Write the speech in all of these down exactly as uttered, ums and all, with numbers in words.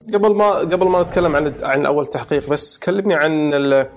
قبل ما قبل ما نتكلم عن عن اول تحقيق، بس كلمني عن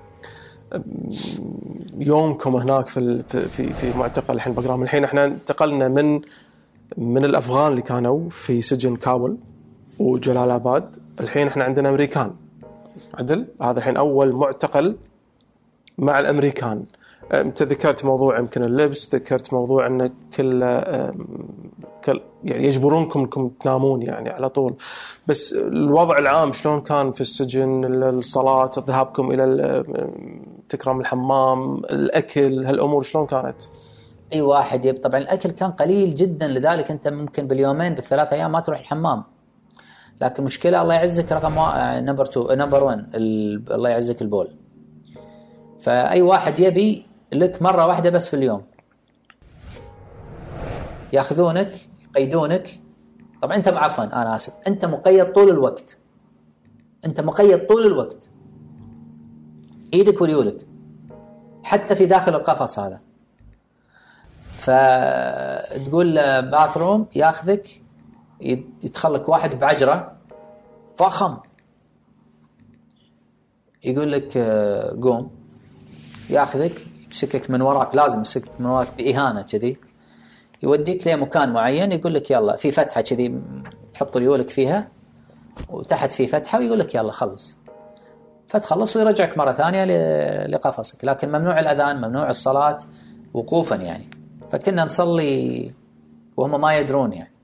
يومكم هناك في في في معتقل الحين بقرام. الحين احنا انتقلنا من من الافغان اللي كانوا في سجن كابول وجلال آباد، الحين احنا عندنا امريكان عدل. هذا الحين اول معتقل مع الامريكان. انت ذكرت موضوع يمكن اللبس، ذكرت موضوع ان كل كل يعني يجبرونكم انكم تنامون يعني على طول، بس الوضع العام شلون كان في السجن؟ الصلاة، ذهابكم الى تكرم الحمام، الاكل، هالامور شلون كانت؟ اي واحد يب طبعا الاكل كان قليل جدا، لذلك انت ممكن باليومين بالثلاث ايام ما تروح الحمام. لكن مشكله الله يعزك رقم نمبر اثنين نمبر واحد الله يعزك البول. فاي واحد يبي لك مره واحده بس في اليوم، ياخذونك يقيدونك. طبعا انت عفوا انا اسف، انت مقيد طول الوقت، انت مقيد طول الوقت، ايدك وريولك حتى في داخل القفص هذا. فتقول باثروم ياخذك، يدخلك واحد بعجرة فخم يقول لك قوم، ياخذك يمسكك من وراك، لازم يمسكك من وراك بإهانة كذي، يوديك لمكان معين، يقول لك يلا في فتحة كذي تحط ريولك فيها وتحت في فتحة، ويقول لك يلا خلص، فتخلص ويرجعك مرة ثانية لقفصك. لكن ممنوع الأذان، ممنوع الصلاة وقوفا يعني. فكنا نصلي وهم ما يدرون يعني.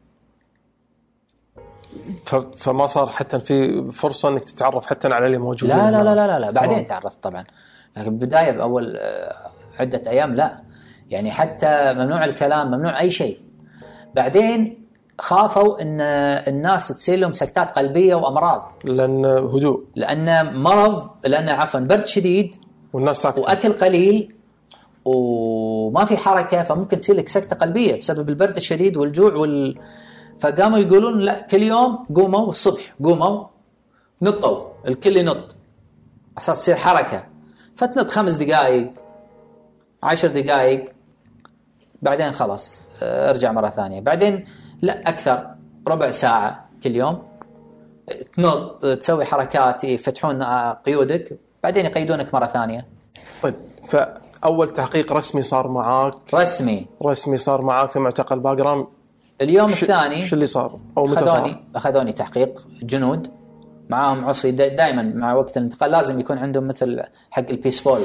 فما صار حتى في فرصة انك تتعرف حتى على اللي موجودين؟ لا لا لا لا, لا. بعدين تعرفت طبعا، لكن بداية بأول عدة أيام لا يعني، حتى ممنوع الكلام، ممنوع أي شيء. بعدين خافوا ان الناس تصير لهم سكتات قلبية وأمراض، لأن هدوء، لأن مرض، لأن عفوا برد شديد والناس ساكتة وأكل قليل وما في حركة، فممكن تصير لك سكتة قلبية بسبب البرد الشديد والجوع وال... فقاموا يقولون لا، كل يوم قوموا الصبح، قوموا نطوا، الكل ينط أساس تصير حركة، فتنط خمس دقائق عشر دقائق، بعدين خلاص ارجع مرة ثانية. بعدين لا أكثر، ربع ساعة كل يوم تنط، تسوي حركات، يفتحون قيودك، بعدين يقيدونك مرة ثانية. طيب، فأول تحقيق رسمي صار معاك؟ رسمي رسمي صار معاك في معتقل باقرام اليوم ش... الثاني. شو اللي صار أو متى أخذوني صار؟ أخذوني تحقيق جنود معاهم عصي، دائما مع وقت الانتقال لازم يكون عندهم مثل حق البيسبول،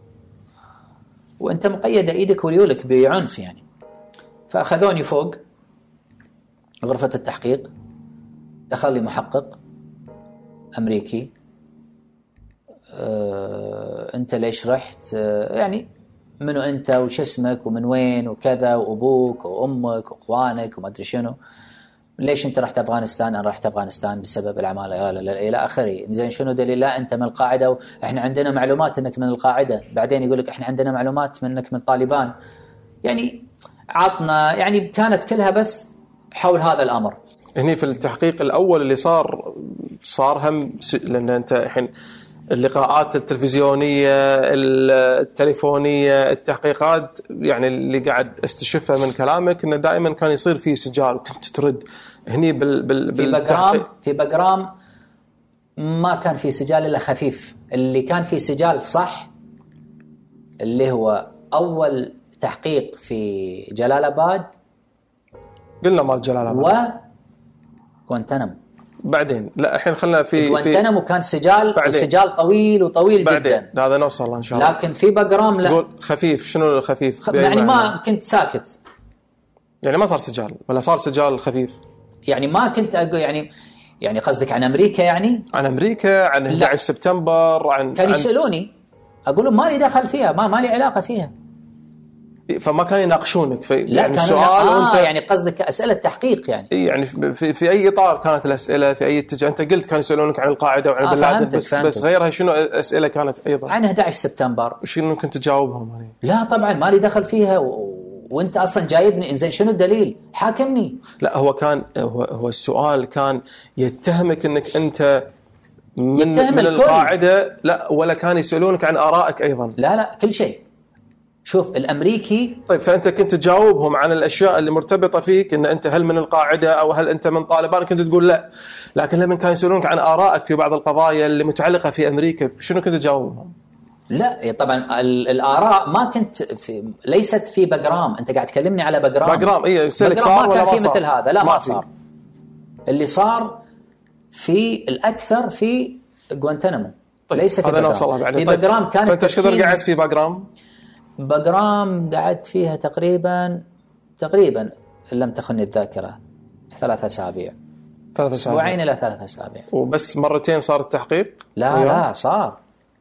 وانت مقيدة ايدك وريولك بعنف يعني. فأخذوني فوق غرفة التحقيق، دخل لي محقق أمريكي، أه، أنت ليش رحت، أه، يعني منو أنت وش اسمك ومن وين وكذا، وأبوك وأمك وأخوانك وما أدري شنو، ليش أنت رحت أفغانستان؟ أنا رحت أفغانستان بسبب العمالة إلى آخره. زين شنو دليل؟ لا أنت من القاعدة، وإحنا عندنا معلومات أنك من القاعدة. بعدين يقولك إحنا عندنا معلومات منك من طالبان. يعني عطنا، يعني كانت كلها بس حول هذا الأمر. هني في التحقيق الأول اللي صار صار هم س... لأن أنت الحين اللقاءات التلفزيونية التليفونية التحقيقات، يعني اللي قاعد استشفها من كلامك إنه دائما كان يصير فيه سجال وكنت ترد. هني بال... بال... في بقرام في بقرام ما كان في سجال إلا خفيف. اللي كان في سجال صح اللي هو أول تحقيق في جلال آباد، قلنا مال جلال آباد وغوانتنامو. بعدين لا الحين خلنا في غوانتنامو كان سجال، وسجال طويل وطويل بعدين جدا، هذا نوصل له ان شاء الله. لكن في بقرام لا. تقول خفيف، شنو الخفيف؟ خ... يعني ما كنت ساكت، يعني ما صار سجال ولا صار سجال خفيف؟ يعني ما كنت أقول يعني يعني قصدك عن أمريكا؟ يعني عن أمريكا، عن أحد عشر سبتمبر، عن كان يسألوني أقول لهم ما لي دخل فيها، ما ما لي علاقة فيها. فما كانوا يناقشونك في لا يعني السؤال آه وانت يعني قصدك أسئلة تحقيق يعني يعني في, في أي إطار كانت الأسئلة؟ في أي اتجاه؟ أنت قلت كانوا يسألونك عن القاعدة وعن آه بن لادن، بس فهمتك. بس غيرها شنو أسئلة كانت أيضا عن أحد عشر سبتمبر وشنو كنت تجاوبهم يعني؟ لا طبعا ما لي دخل فيها و... وانت اصلا جايبني انزين شنو الدليل؟ حاكمني. لا هو كان هو, هو السؤال كان يتهمك انك انت من, من القاعدة، لا ولا كان يسألونك عن آرائك أيضا؟ لا لا كل شيء شوف الامريكي. طيب فانت كنت تجاوبهم عن الاشياء اللي مرتبطه فيك، ان انت هل من القاعده او هل انت من طالبان، كنت تقول لا. لكن لما كانوا يسالونك عن ارائك في بعض القضايا اللي متعلقه في امريكا، شنو كنت تجاوبهم؟ لا طبعا الآراء ما كنت في، ليست في بجرام. انت قاعد تكلمني على بجرام. بجرام اي بجرام صار ما كان ولا في مثل هذا، لا ما, ما صار. اللي صار في الأكثر في غوانتنامو. طيب ليس في بجرام. في طيب. بجرام كانت فانت ايش كثر قاعد في بجرام؟ بجرام قعدت فيها تقريبا تقريبا لم تخني الذاكرة ثلاث أسابيع ثلاث أسابيع أسبوعين إلى ثلاث أسابيع. وبس مرتين صار التحقيق؟ لا أيوة. لا صار.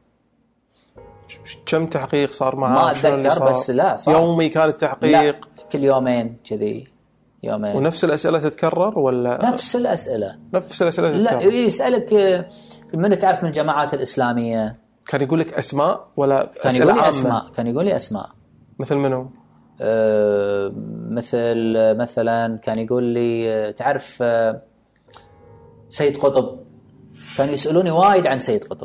كم تحقيق صار معاه؟ ما أتذكر بس لا صار. يومي كان التحقيق؟ لا كل يومين كذي يومين. ونفس الأسئلة تتكرر ولا؟ نفس الأسئلة. نفس الأسئلة تتكرر. لا يسألك من تعرف من الجماعات الإسلامية. كان يقول لك أسماء ولا كان يقول لي أسماء. كان يقول لي أسماء. مثل منو؟ أه مثل مثلا كان يقول لي تعرف أه سيد قطب. كان يسألوني وايد عن سيد قطب.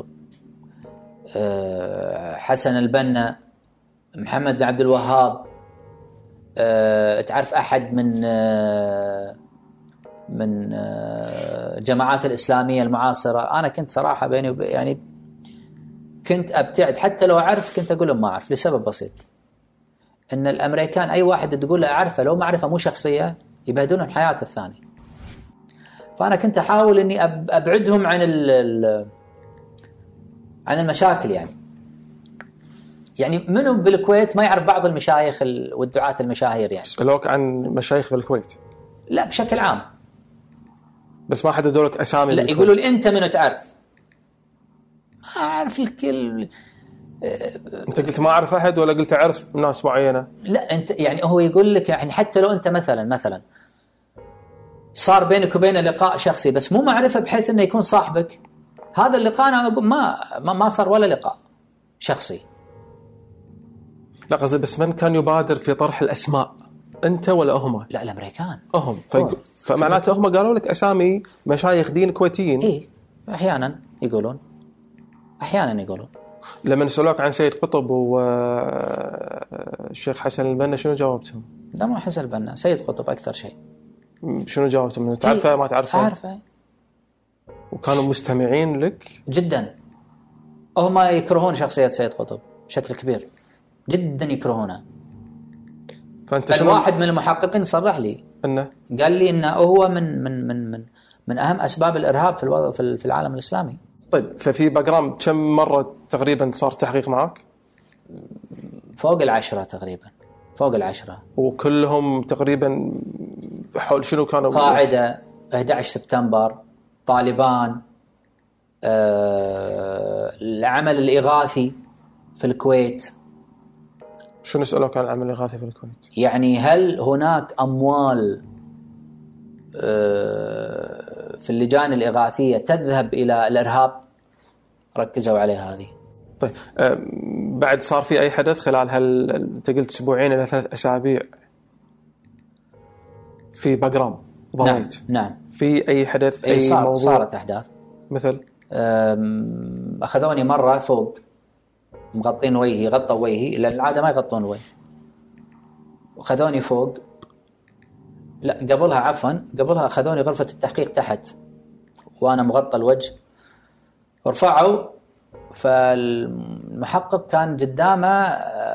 أه حسن البنا، محمد بن عبد الوهاب. أه تعرف أحد من أه من أه جماعات الإسلامية المعاصرة. أنا كنت صراحة بيني وب... يعني كنت أبتعد، حتى لو أعرف كنت أقول لهم ما أعرف، لسبب بسيط إن الأمريكان أي واحد تقول له أعرفه لو معرفة مو شخصية يبهدون حياته الثانية. فأنا كنت أحاول إني أبعدهم عن ال عن المشاكل. يعني يعني منو بالكويت ما يعرف بعض المشايخ والدعاة المشاهير؟ يعني سألوك عن مشايخ بالكويت؟ لا بشكل عام. بس ما حددوا لك أسامي؟ لا يقولوا لي أنت منو تعرف؟ ما أعرف الكل. أنت قلت ما أعرف أحد ولا قلت أعرف ناس معينة؟ لا أنت يعني هو يقول لك يعني حتى لو أنت مثلا مثلا صار بينك وبينه لقاء شخصي بس مو معرفة بحيث إنه يكون صاحبك، هذا اللقاء أنا أقول ما ما ما صار ولا لقاء شخصي. لا قصدي بس من كان يبادر في طرح الأسماء، أنت ولا هم؟ لا الأمريكان هم. فيق... فمعناته هم قالوا لك أسامي مشايخ دين كويتيين؟ إيه أحيانا يقولون أحيانا يقولون. لما سألوك عن سيد قطب والشيخ حسن البنا شنو جاوبتهم؟ لا مو حسن البنا، سيد قطب أكثر شيء. شنو جاوبتهم؟ تعرفه ما تعرفه؟ أعرفه. وكانوا مستمعين لك جدا. هم يكرهون شخصية سيد قطب بشكل كبير جدا، يكرهونه. فأنت شنو؟ الواحد من المحققين صرح لي إنه قال لي إنه هو من من من من من أهم أسباب الإرهاب في الوضع في العالم الإسلامي. طيب ففي بجرام كم مرة تقريبا صار تحقيق معك؟ فوق العشرة تقريبا، فوق العشرة. وكلهم تقريبا حول شنو كانوا؟ قاعدة، أحد عشر سبتمبر، طالبان، آه، العمل الإغاثي في الكويت. شنو سألوك عن العمل الإغاثي في الكويت؟ يعني هل هناك أموال آه في اللجان الإغاثية تذهب إلى الإرهاب؟ ركزوا على هذه. طيب آه بعد صار في أي حدث خلال هل أنت قلت أسبوعين إلى ثلاث أسابيع في بجرام ضويت؟ نعم, نعم. في أي حدث أي, أي صار موضوع؟ صارت أحداث. مثل أخذوني مرة فوق مغطين وجهي، غطوا وجهي لأن العادة ما يغطون الوجه، وخذوني فوق. لا قبلها عفوا قبلها أخذوني غرفة التحقيق تحت وأنا مغطى الوجه، ورفعوا. فالمحقق كان قدامه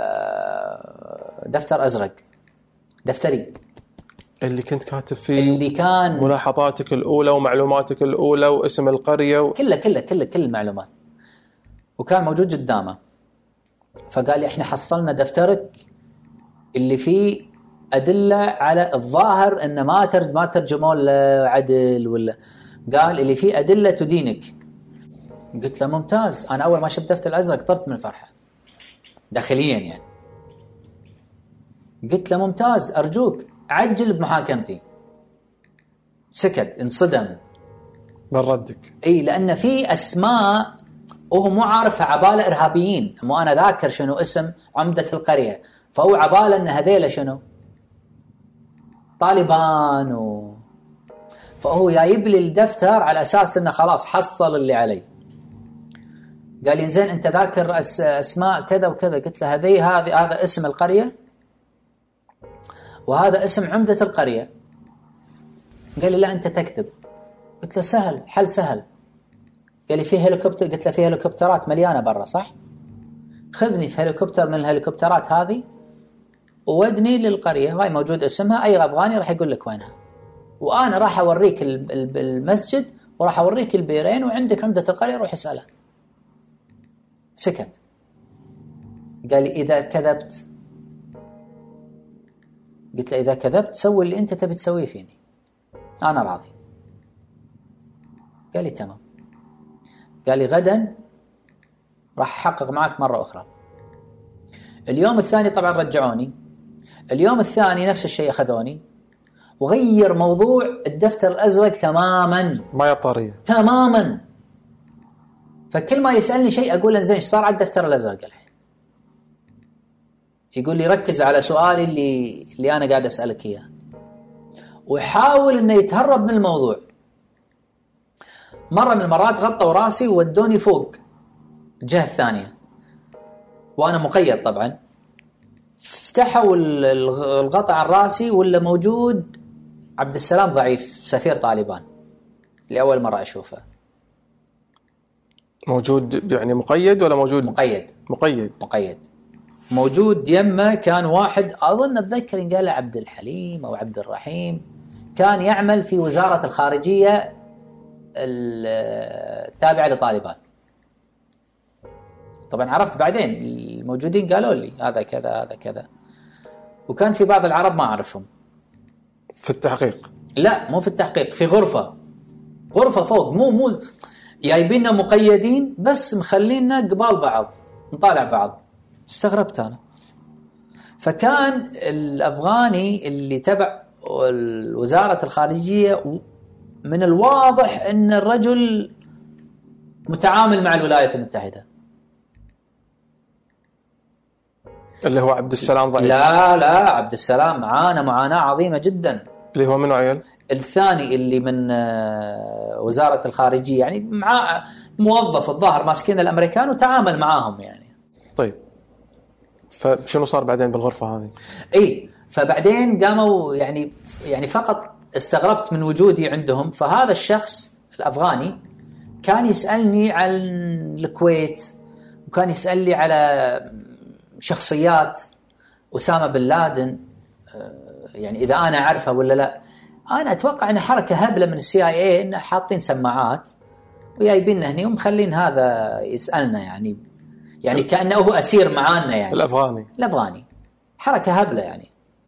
دفتر أزرق، دفتري اللي كنت كاتب فيه اللي كان ملاحظاتك الأولى ومعلوماتك الأولى واسم القرية و... كله كله كله كل المعلومات، وكان موجود قدامه. فقال لي احنا حصلنا دفترك اللي فيه أدلة على الظاهر إن ما ترج ما ترجموا له عدل ولا، قال اللي فيه أدلة تدينك. قلت له ممتاز. أنا أول ما شفت دفتر الأزرق طرت من الفرحة داخليا يعني. قلت له ممتاز أرجوك عجل بمحاكمتي. سكت، انصدم من ردك. اي لأن في أسماء وهو مو عارفها، عبالة إرهابيين. مو أنا ذاكر شنو اسم عمدة القرية، فهو عبالة أن هذيلا شنو طالبان و... فهو جايب لي الدفتر على أساس أنه خلاص حصل اللي علي. قال لي زين أنت ذاكر أس أسماء كذا وكذا. قلت له هذه هذه هذا اسم القرية وهذا اسم عمدة القرية. قال لي لا أنت تكذب. قلت له سهل، حل سهل. قال لي في هليكوبتر. قلت له في هليكوبترات مليانة برا صح؟ خذني في هليكوبتر من الهليكوبترات هذه وودني للقرية هاي موجود اسمها، أي أفغاني راح يقول لك وينها، وأنا راح أوريك المسجد وراح أوريك البيرين وعندك عمدة القرية روح اسأله. سكت. قال لي إذا كذبت. قلت له إذا كذبت سوي اللي أنت تبي تسويه فيني، أنا راضي. قال لي تمام. قال لي غدا راح أحقق معك مرة أخرى. اليوم الثاني طبعا رجعوني. اليوم الثاني نفس الشيء أخذوني وغير موضوع الدفتر الأزرق تماما، ما طرية تماما. فكل ما يسألني شيء أقول له زين ايش صار على الدفتر الأزرق الحين؟ يقول لي ركز على سؤالي اللي اللي أنا قاعد أسألك إياه، ويحاول إنه يتهرب من الموضوع. مرة من المرات غطوا راسي وودوني فوق الجهة الثانية وأنا مقيد طبعا. فتحوا الغطاء عن راسي ولا موجود عبد السلام ضعيف سفير طالبان لأول مرة أشوفه. موجود يعني مقيد ولا موجود؟ مقيد. مقيد مقيد. موجود يمه كان واحد أظن أتذكر إن قال عبد الحليم أو عبد الرحيم، كان يعمل في وزارة الخارجية التابعة لطالبان. طبعا عرفت بعدين الموجودين قالوا لي هذا كذا هذا كذا، وكان في بعض العرب ما أعرفهم. في التحقيق؟ لا مو في التحقيق، في غرفة غرفة فوق، مو مو جايبيننا مقيدين بس مخلينا قبال بعض نطالع بعض. استغربت أنا. فكان الأفغاني اللي تبع وزارة الخارجية من الواضح أن الرجل متعامل مع الولايات المتحدة. اللي هو عبد السلام ضعيف؟ لا لا عبد السلام معانا معاناة عظيمة جدا. اللي هو منو عيل؟ الثاني اللي من وزارة الخارجية، يعني مع موظف الظاهر ماسكين الأمريكان وتعامل معاهم يعني. طيب فشنو صار بعدين بالغرفة هذه؟ اي فبعدين قاموا يعني يعني فقط استغربت من وجودي عندهم. فهذا الشخص الأفغاني كان يسألني عن الكويت، وكان يسألني على شخصيات أسامة بن لادن، يعني إذا أنا أعرفها ولا لا. أنا أتوقع أن حركة هبلة من السي آي إيه إن حاطين سماعات ويايبيننا هني ومخلين هذا يسألنا، يعني يعني كأنه هو أسير معانا يعني. الأفغاني الأفغاني حركة هبلة يعني.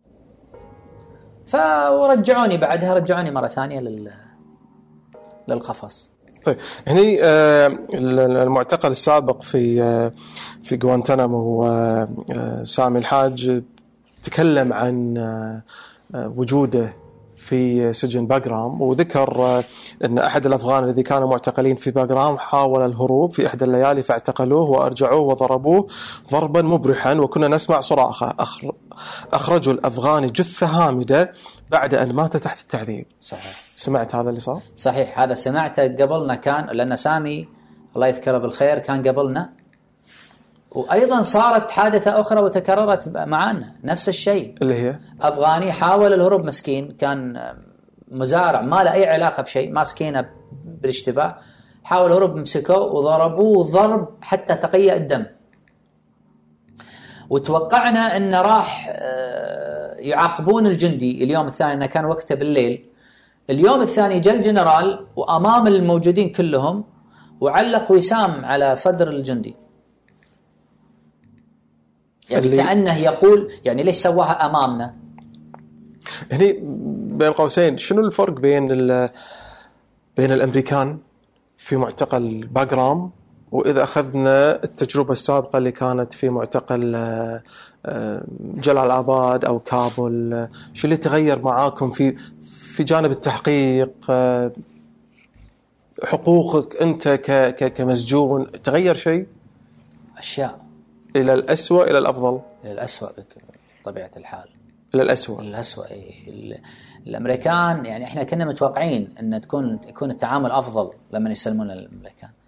فرجعوني بعدها، رجعوني مرة ثانية لل للقفص. طيب هني المعتقل السابق في في غوانتنامو سامي الحاج تكلم عن وجوده في سجن باغرام، وذكر أن أحد الأفغان الذي كانوا معتقلين في باغرام حاول الهروب في إحدى الليالي فاعتقلوه وأرجعوه وضربوه ضربا مبرحا، وكنا نسمع صراخه. أخرجوا الأفغاني جثة هامدة بعد أن مات تحت التعذيب. صحيح. سمعت هذا اللي صار؟ صحيح، هذا سمعته قبلنا، كان لأن سامي الله يذكره بالخير كان قبلنا، وأيضا صارت حادثة أخرى وتكررت معنا نفس الشيء. اللي هي أفغاني حاول الهروب، مسكين كان مزارع ما له أي علاقة بشيء، ماسكينه بالاشتباه، حاول الهروب، مسكوه وضربوه ضرب حتى تقيأ الدم. وتوقعنا أن راح يعاقبون الجندي اليوم الثاني، أنه كان وقته بالليل. اليوم الثاني جاء الجنرال وأمام الموجودين كلهم وعلق وسام على صدر الجندي، يعني اللي كأنه يقول يعني ليش سواها أمامنا. هني بين قوسين شنو الفرق بين بين الأمريكان في معتقل باغرام، وإذا أخذنا التجربة السابقة اللي كانت في معتقل جلال آباد أو كابول، شو اللي تغير معاكم في في جانب التحقيق؟ حقوقك أنت كمسجون تغير شيء؟ أشياء إلى الأسوأ إلى الأفضل؟ إلى الأسوأ بطبيعة الحال. إلى الأسوأ. الأسوأ إيه. الأمريكان يعني إحنا كنا متوقعين أن تكون يكون التعامل أفضل لما يسلمون الأمريكان.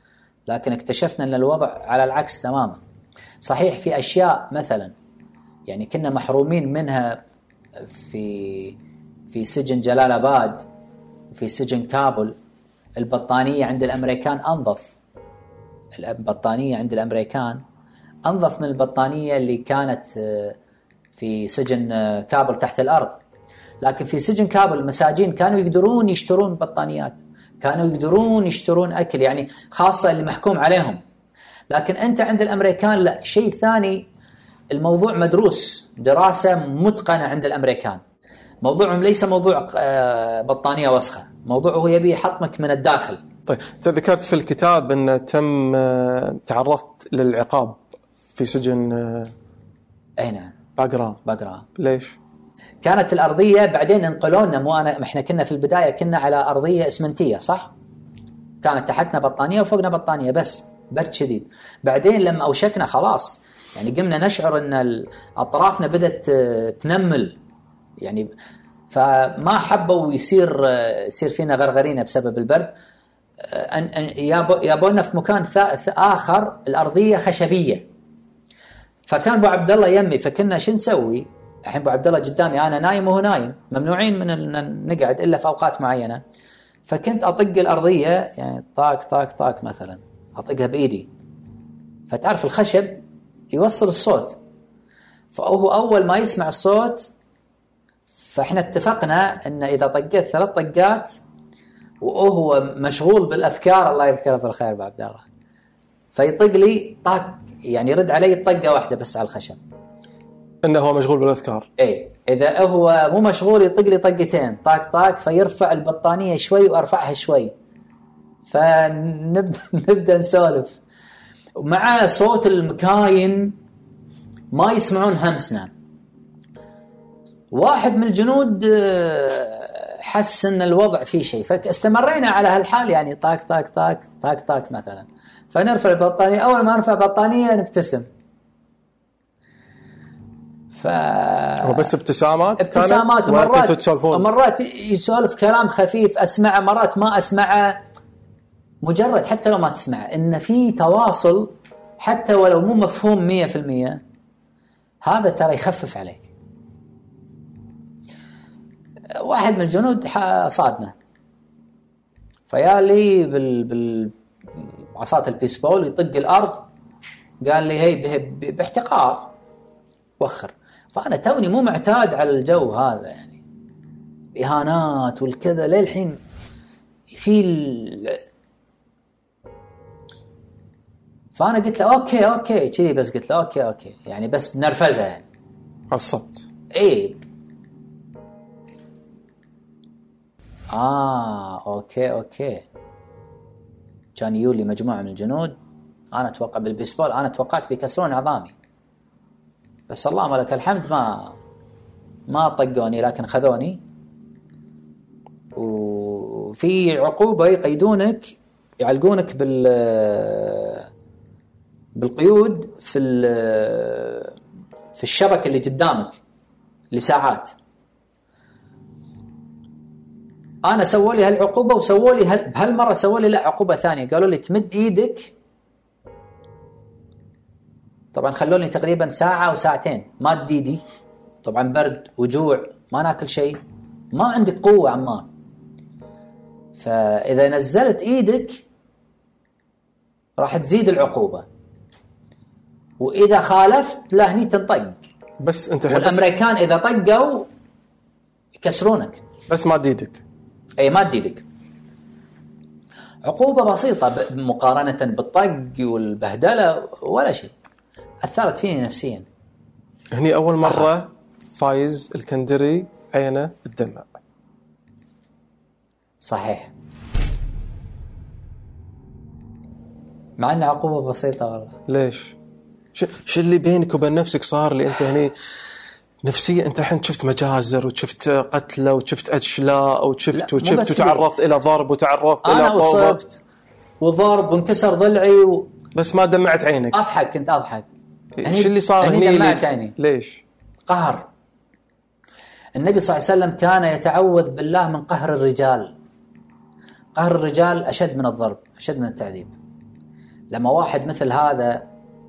لكن اكتشفنا أن الوضع على العكس تماما. صحيح في أشياء مثلا يعني كنا محرومين منها في في سجن جلال آباد وفي سجن كابول. البطانية عند الأمريكان أنظف، البطانية عند الأمريكان أنظف من البطانية اللي كانت في سجن كابول تحت الأرض. لكن في سجن كابول المساجين كانوا يقدرون يشترون بطانيات، كانوا يقدرون يشترون أكل، يعني خاصة اللي محكوم عليهم. لكن أنت عند الأمريكان لا، شيء ثاني. الموضوع مدروس دراسة متقنة عند الأمريكان. موضوعهم ليس موضوع بطانية وسخة، موضوع هو يبي يحطمك من الداخل. طيب ذكرت في الكتاب أن تم تعرضت للعقاب في سجن أي نعم باغرام. باغرام ليش؟ كانت الأرضية بعدين انقلونا، مو أنا، إحنا كنا في البداية كنا على أرضية إسمنتية صح؟ كانت تحتنا بطانية وفوقنا بطانية بس، برد شديد. بعدين لما أوشكنا خلاص يعني قمنا نشعر أن أطرافنا بدأت تنمل يعني، فما حبوا يصير يصير فينا غرغرينة بسبب البرد. أن يابونا في مكان آخر الأرضية خشبية. فكان أبو عبد الله يمي، فكنا شو نسوي؟ الحين أبو عبد الله قدامي أنا نايم وهو نايم، ممنوعين من أن نقعد إلا في أوقات معينة. فكنت أطق الأرضية يعني طاق طاق طاق مثلا، أطقها بإيدي. فتعرف الخشب يوصل الصوت، فهو أول ما يسمع الصوت فإحنا اتفقنا أن إذا طقيت ثلاث طقات وهو مشغول بالأذكار، الله يذكره بالخير أبو عبد الله، فيطق لي طاق يعني يرد علي طقة واحدة بس على الخشب. إنه هو مشغول بالأذكار. إيه، إذا هو مو مشغول يطق لي طقتين طاق طاق، فيرفع البطانية شوي وأرفعها شوي، فنبدأ نبدأ نسولف مع صوت المكاين ما يسمعون همسنا. واحد من الجنود حس ان الوضع فيه شيء، فاستمرينا على هالحال يعني طاق طاق طاق طاق طاق مثلا، فنرفع البطانية. اول ما نرفع بطانية نبتسم. ف هو بس ابتسامات ابتسامات ومرات ومرات يسولف كلام خفيف اسمعه، مرات ما اسمعه. مجرد حتى لو ما تسمعه ان في تواصل حتى ولو مو مفهوم مية في المية، هذا ترى يخفف عليك. واحد من الجنود صادنا، فيا لي بال بال عصاة البيسبول يطق الأرض، قال لي هي باحتقار وخر. فأنا توني مو معتاد على الجو هذا يعني، إهانات والكذا للحين في ال... فأنا قلت له أوكي أوكي كذي بس، قلت له أوكي أوكي يعني بس بنرفزة يعني عصبت. إيه آه أوكي أوكي كان يولي مجموعة من الجنود، أنا أتوقع بالبيسبول أنا توقعت بيكسرون عظامي، بس اللهم لك الحمد ما ما طقوني، لكن خذوني. وفي عقوبة يقيدونك يعلقونك بال بالقيود في في الشبكة اللي قدامك لساعات. أنا سووا لي هالعقوبة وسووا لي هال... بهالمرة سووا لي لا عقوبة ثانية، قالوا لي تمد إيدك. طبعا خلوني تقريبا ساعة وساعتين ما أدي إيدي، طبعا برد وجوع ما ناكل شيء، ما عندك قوة عمار. فإذا نزلت إيدك راح تزيد العقوبة، وإذا خالفت لا هني تنطق. بس أنت والأمريكان إذا طقوا يكسرونك، بس ما ديدك. أي ما ديدك. عقوبة بسيطة مقارنة بالطق والبهدلة ولا شيء، أثرت فيني نفسيا. هني أول مرة آه. فايز الكندري عينه الدمع. صحيح، مع أنها عقوبة بسيطة والله. ليش؟ شو اللي بينك وبين نفسك صار لي أنت هني نفسية؟ أنت الحين شفت مجازر وشفت قتلة وشفت أشلاء وشفت وشفت وتعرضت إلى ضرب وتعرضت إلى قوة. أنا أصبت وضرب وانكسر ضلعي و... بس ما دمعت عينك. أضحك، كنت أضحك. إيش اللي صار هني؟ دمعت عيني. ليش؟ قهر. النبي صلى الله عليه وسلم كان يتعوذ بالله من قهر الرجال. قهر الرجال أشد من الضرب، أشد من التعذيب. لما واحد مثل هذا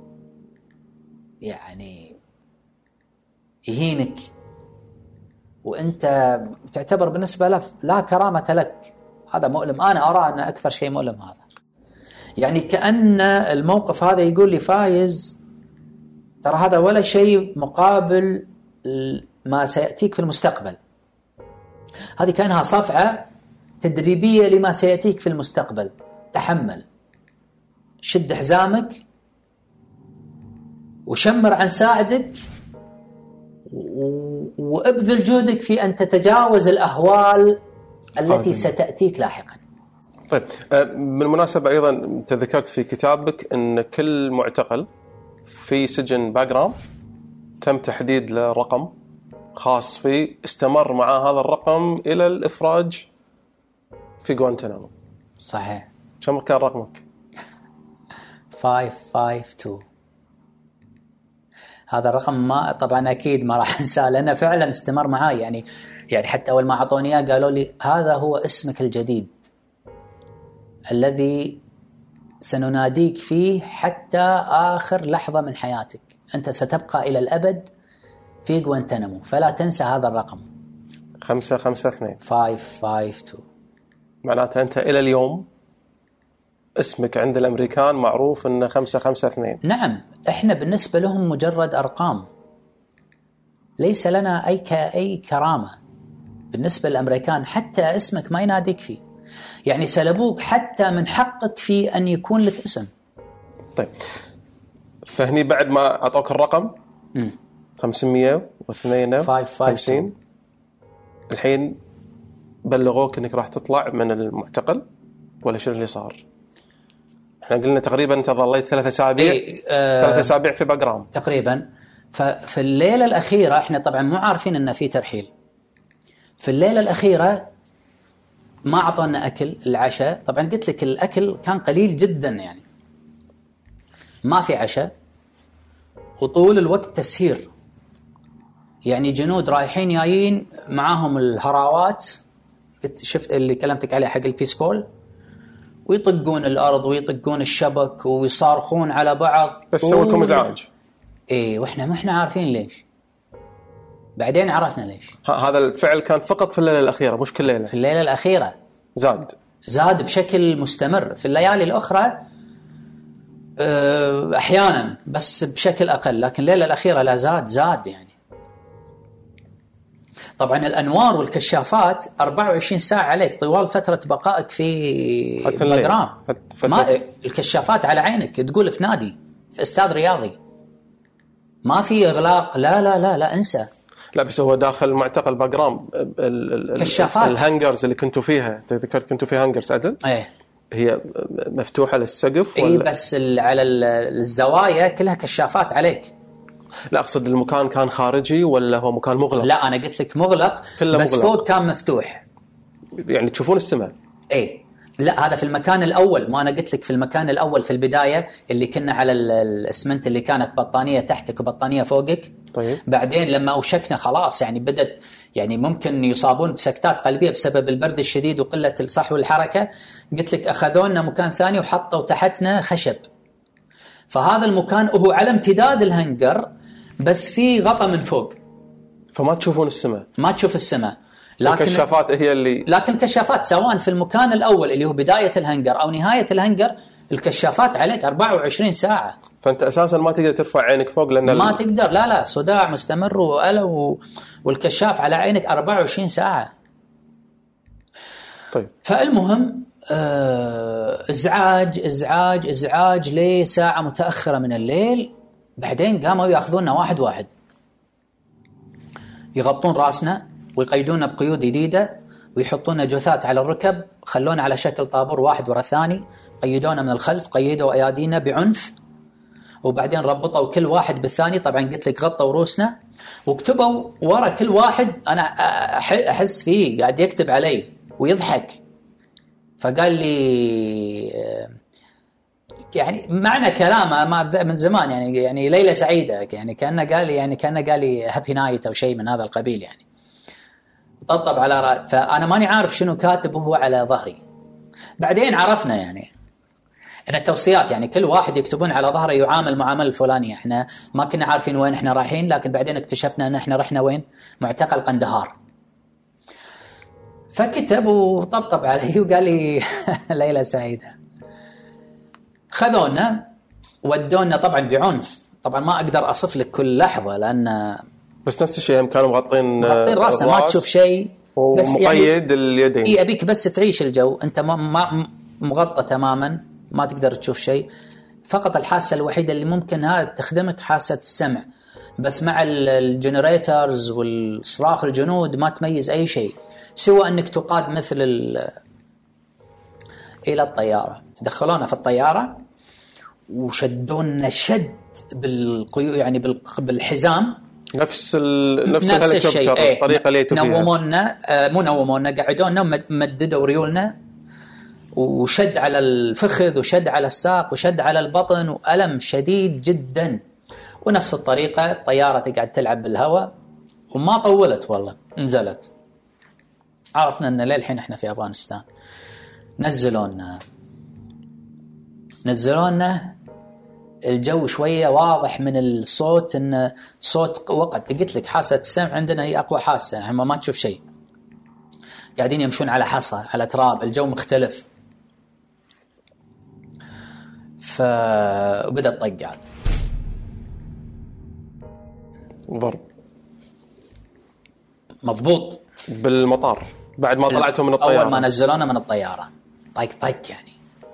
يعني يهينك وانت تعتبر بالنسبه له لا كرامه لك، هذا مؤلم. انا ارى ان اكثر شيء مؤلم هذا. يعني كأن الموقف هذا يقول لي فايز ترى هذا ولا شيء مقابل ما سيأتيك في المستقبل. هذه كأنها صفعة تدريبية لما سيأتيك في المستقبل. تحمل، شد حزامك وشمر عن ساعدك وابذل جهدك في أن تتجاوز الأهوال التي ستأتيك لاحقا. طيب بالمناسبة أيضا أنت ذكرت في كتابك أن كل معتقل في سجن باغرام تم تحديد له رقم خاص فيه استمر مع هذا الرقم إلى الإفراج في غوانتنامو. صحيح. كم كان رقمك؟ خمسمائة وخمسة وخمسين. هذا الرقم ما طبعا أكيد ما راح أنساه لأنه فعلا استمر معاي. يعني يعني حتى أول ما أعطوني إياه قالوا لي هذا هو اسمك الجديد الذي سنناديك فيه حتى آخر لحظة من حياتك. أنت ستبقى إلى الأبد في غوانتنامو، فلا تنسى هذا الرقم. خمسة خمسة اثنين. خمسمائة وخمسة وخمسين. معناته أنت إلى اليوم اسمك عند الأمريكان معروف أنه خمسة خمسة اثنين. نعم، إحنا بالنسبة لهم مجرد أرقام، ليس لنا أي أي كرامة بالنسبة للأمريكان. حتى اسمك ما يناديك فيه، يعني سلبوك حتى من حقك في أن يكون لك اسم. طيب فهني بعد ما أعطوك الرقم م. خمسمائة واثنين وخمسين الحين بلغوك أنك راح تطلع من المعتقل ولا شو اللي صار؟ احنا قلنا تقريبا انت ظليت ثلاث اسابيع إيه آه ثلاث اسابيع في باغرام تقريبا. ففي الليله الاخيره احنا طبعا مو عارفين ان في ترحيل. في الليله الاخيره ما اعطونا اكل العشاء. طبعا قلت لك الاكل كان قليل جدا، يعني ما في عشاء وطول الوقت تسهير. يعني جنود رايحين جايين معاهم الهراوات، شفت اللي كلمتك عليه حق البيس بول، ويطقون الأرض ويطقون الشبك ويصارخون على بعض. بس سويكم إزعاج. إيه وإحنا ما إحنا عارفين ليش. بعدين عرفنا ليش. هذا الفعل كان فقط في الليلة الأخيرة مش كل ليلة؟ في الليلة الأخيرة زاد زاد بشكل مستمر. في الليالي الأخرى أحيانا بس بشكل أقل، لكن الليلة الأخيرة لا زاد زاد يعني. طبعا الأنوار والكشافات أربعة وعشرين ساعة عليك طوال فترة بقائك في باغرام. ما الكشافات على عينك، تقول في نادي في استاد رياضي ما في إغلاق. لا لا لا لا انسى. لا بس هو داخل معتقل باغرام كشافات. الهانجرز اللي كنتوا فيها، ذكرت كنتوا في هانجرز عدل؟ ايه هي مفتوحة للسقف ايه ولا؟ بس على الزوايا كلها كشافات عليك. لا أقصد المكان كان خارجي ولا هو مكان مغلق؟ لا أنا قلت لك مغلق بس مغلق. فوق كان مفتوح، يعني تشوفون السماء. إيه لا هذا في المكان الأول. ما أنا قلت لك في المكان الأول في البداية اللي كنا على الإسمنت اللي كانت بطانية تحتك وبطانية فوقك. طيب. بعدين لما أوشكنا خلاص يعني بدت يعني ممكن يصابون بسكتات قلبية بسبب البرد الشديد وقلة الصحو والحركة. قلت لك أخذونا مكان ثاني وحطوا تحتنا خشب. فهذا المكان هو على امتداد الهنجر بس في غطا من فوق، فما تشوفون السماء. ما تشوف السماء. لكن الكشافات هي اللي لكن الكشافات سواء في المكان الأول اللي هو بداية الهنجر أو نهاية الهنجر الكشافات عليك أربعة وعشرين ساعة. فأنت أساسا ما تقدر ترفع عينك فوق لأن ما ال... تقدر. لا لا صداع مستمر وألم والكشاف على عينك أربعة وعشرين ساعة. طيب. فالمهم آه... ازعاج ازعاج ازعاج لساعة متأخرة من الليل. بعدين قاموا يأخذوننا واحد واحد يغطون راسنا ويقيدوننا بقيود جديدة ويحطوننا جثات على الركب، خلونا على شكل طابور واحد ورا الثاني، قيدونا من الخلف، قيدوا أيادينا بعنف، وبعدين ربطوا كل واحد بالثاني. طبعا قلت لك غطوا روسنا وكتبوا ورا كل واحد. أنا أحس فيه قاعد يكتب علي ويضحك. فقال لي يعني معنى كلامه ما من زمان يعني يعني ليلة سعيدة، يعني كأنه قال لي يعني كأنه قال لي هابي نايت أو شيء من هذا القبيل يعني. طبطب على رأي. فأنا ماني عارف شنو كاتب هو على ظهري. بعدين عرفنا يعني إن التوصيات يعني كل واحد يكتبون على ظهره يعامل معاملة الفلانية. إحنا ما كنا عارفين وين إحنا رايحين، لكن بعدين اكتشفنا أن إحنا رحنا وين؟ معتقل قندهار. فكتب وطبطب علي وقال لي ليلة سعيدة. خذونا ودونا طبعا بعنف، طبعا ما أقدر أصف لك كل لحظة لأن بس نفس الشيء كانوا مغطين مغطين راسنا ما تشوف شيء، بس مقيد يعني اليدين. إيه أبيك بس تعيش الجو، أنت ما, ما مغطى تماما ما تقدر تشوف شيء. فقط الحاسة الوحيدة اللي ممكن هذا تخدمك حاسة السمع، بس مع الجنريترز والصراخ الجنود ما تميز أي شيء سوى أنك تقاد مثل إلى الطيارة. دخلونا في الطيارة وشدونا شد بالقيو يعني بالحزام نفس ال... نفس, نفس الشيء. ايه. الطريقة اللي فيها نومونا آه مو نومونا قعدونا ومددوا ريولنا وشد على الفخذ وشد على الساق وشد على البطن وألم شديد جدا. ونفس الطريقة الطيارة تقعد تلعب بالهواء وما طولت والله نزلت. عرفنا أن للحين إحنا في أفغانستان. نزلونا نزلونا الجو شوية واضح من الصوت إن صوت وقت قلت لك حاسة السمع عندنا هي أقوى حاسة، هم ما تشوف شيء، قاعدين يمشون على حصى على تراب، الجو مختلف. فبدأ الطقات ضرب مضبوط بالمطار بعد ما طلعتهم من الطيارة. أول ما نزلونا من الطيارة طق طق يعني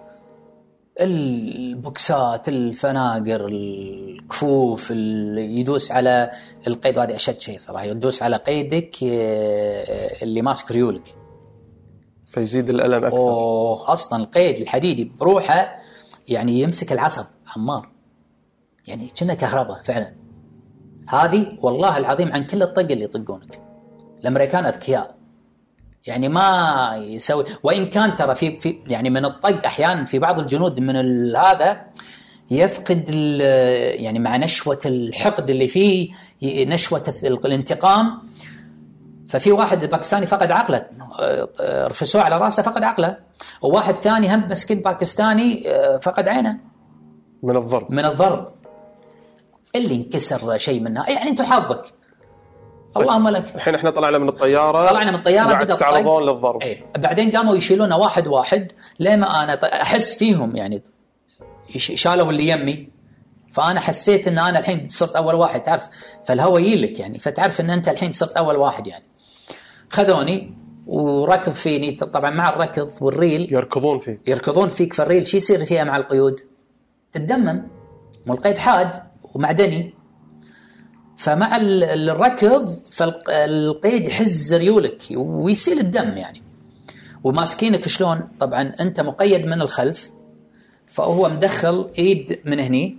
البوكسات الفناقر الكفوف اللي يدوس على القيد، هذه أشد شيء صراحة، يدوس على قيدك اللي ماسك ريولك فيزيد الألم أكثر. أوه أصلا القيد الحديدي بروحه يعني يمسك العصب حمار يعني كنا كهرباء فعلا. هذه والله العظيم عن كل الطق اللي يطقونك. الأمريكان أذكياء يعني ما يسوي، وإن كان ترى في في يعني من الطق أحيانا في بعض الجنود من هذا يفقد يعني مع نشوة الحقد اللي فيه نشوة الانتقام. ففي واحد باكستاني فقد عقله رفسوه على رأسه فقد عقله، وواحد ثاني هم مسكين باكستاني فقد عينه من الضرب من الضرب اللي انكسر شيء منها. يعني انتو حظك اللهم لك. الحين احنا طلعنا من الطيارة طلعنا من الطيارة بدأ تعرضون للضرب. ايه. بعدين قاموا يشيلونا واحد واحد لما انا احس فيهم يعني شالوا اللي يمي، فانا حسيت ان انا الحين صرت اول واحد تعرف، فالهوى يلك يعني فتعرف ان انت الحين صرت اول واحد يعني. خذوني وركض فيني طبعا مع الركض والريل يركضون فيك يركضون فيك في الريل. شي يصير فيها مع القيود؟ تتدمم، مو القيد حاد ومعدني، فمع الركض فالقيد يحز ريولك ويسيل الدم يعني. وماسكينك شلون؟ طبعا انت مقيد من الخلف، فهو مدخل ايد من هني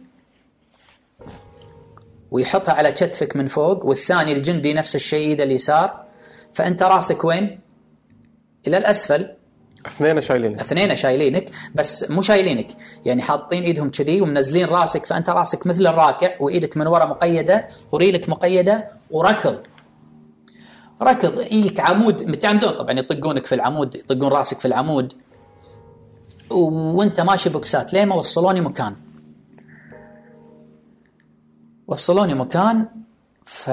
ويحطها على كتفك من فوق، والثاني الجندي نفس الشيء ايده اليسار، فانت راسك وين؟ الى الاسفل. اثنين شايلينك اثنين شايلينك بس مو شايلينك يعني حاطين ايدهم كذي ومنزلين راسك، فانت راسك مثل الراكع وايدك من ورا مقيده وريلك مقيده وركض ركض ايدك عمود متعمدون طبعا يطقونك في العمود، يطقون راسك في العمود وانت ماشي بوكسات لين ما وصلوني مكان وصلوني مكان ف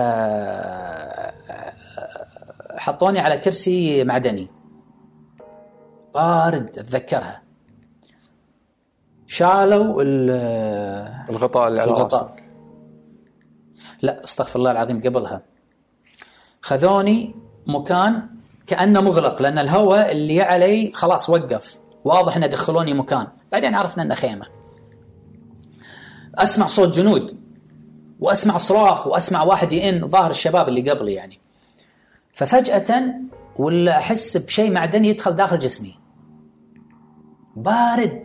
حطوني على كرسي معدني بارد أتذكرها. شالوا الغطاء اللي على راسك. لا استغفر الله العظيم، قبلها خذوني مكان كأنه مغلق لأن الهواء اللي علي خلاص وقف، واضح أن دخلوني مكان. بعدين عرفنا أنه خيمة. أسمع صوت جنود وأسمع صراخ وأسمع واحد يئن ظاهر الشباب اللي قبلي يعني. ففجأة ولا أحس بشيء معدني يدخل داخل جسمي بارد،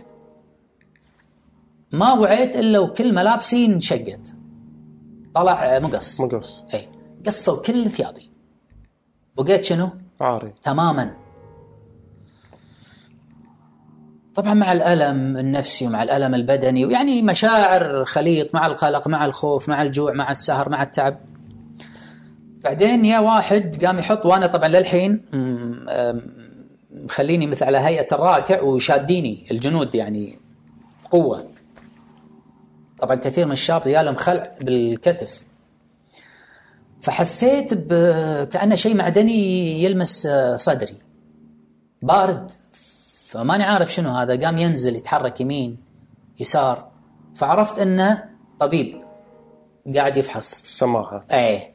ما وعيت إلا وكل ملابسي انشقت، طلع مقص مقص اي قصوا كل ثيابي، بقيت شنو؟ عاري تماما. طبعا مع الألم النفسي ومع الألم البدني ويعني مشاعر خليط مع القلق مع الخوف مع الجوع مع السهر مع التعب. بعدين يا واحد قام يحط، وانا طبعا للحين مخليني مثل على هيئة الراكع وشاديني الجنود يعني قوة. طبعا كثير من الشباب يالهم خلع بالكتف، فحسيت كأنه شيء معدني يلمس صدري بارد، فماني عارف شنو هذا. قام ينزل يتحرك يمين يسار، فعرفت انه طبيب قاعد يفحص السماعة. ايه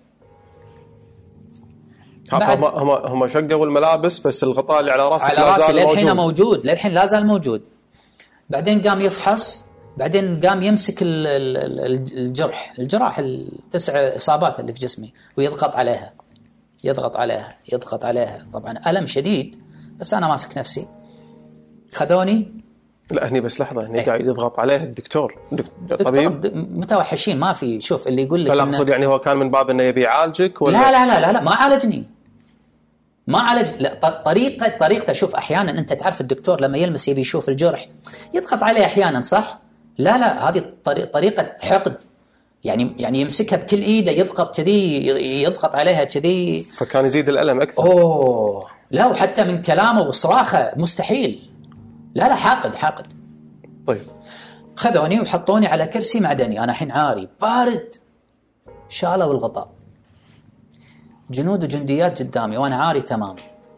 هم هم هم شقوا الملابس بس الغطاء اللي على راسك على راسي للحين موجود. موجود للحين لا زال موجود. بعدين قام يفحص، بعدين قام يمسك الجرح الجراح التسع إصابات اللي في جسمي ويضغط عليها يضغط عليها يضغط عليها. طبعا ألم شديد بس أنا ماسك نفسي. خذوني. لا هني بس لحظة، هني قاعد يضغط عليه الدكتور طبيب متوحشين ما في. شوف اللي يقول لك لا أقصد يعني هو كان من باب إنه يبي يعالجك ولا لا لا لا لا, لا ما عالجني ما عالج لا طريقة طريقته. شوف أحيانا أنت تعرف الدكتور لما يلمس يبي يشوف الجرح يضغط عليه أحيانا صح؟ لا لا هذه طريقة حقد، يعني يعني يمسكها بكل إيده يضغط كذي يضغط عليها كذي، فكان يزيد الألم أكثر. أوه لا، وحتى من كلامه وصراخه مستحيل. لا لا حاقد حاقد. طيب خذوني وحطوني على كرسي معدني، أنا حين عاري بارد، شالوا الغطاء، جنود وجنديات قدامي وأنا عاري تمام.